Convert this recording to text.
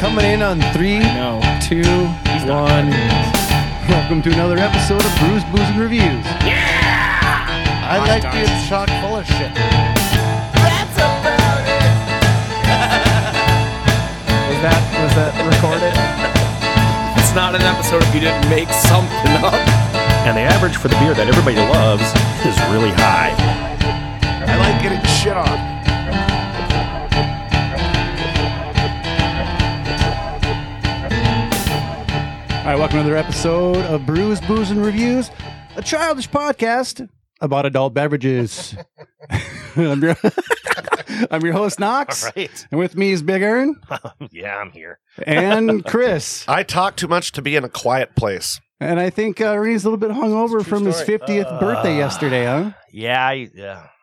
Coming in on 3, No. 2, 1. Welcome to another episode of Brews, Booze, and Reviews. I like being chock full of shit. That's about it. Was that recorded? It's not an episode if you didn't make something up. And the average for the beer that everybody loves is really high. I like getting shit on. All right, welcome to another episode of Brews, Booze, and Reviews, a childish podcast about adult beverages. I'm your host, Knox. All right. And with me is Big Ern Yeah, I'm here. and Chris. I talk too much to be in a quiet place. And I think Ernie's a little bit hungover from his story. 50th birthday yesterday, huh? Yeah,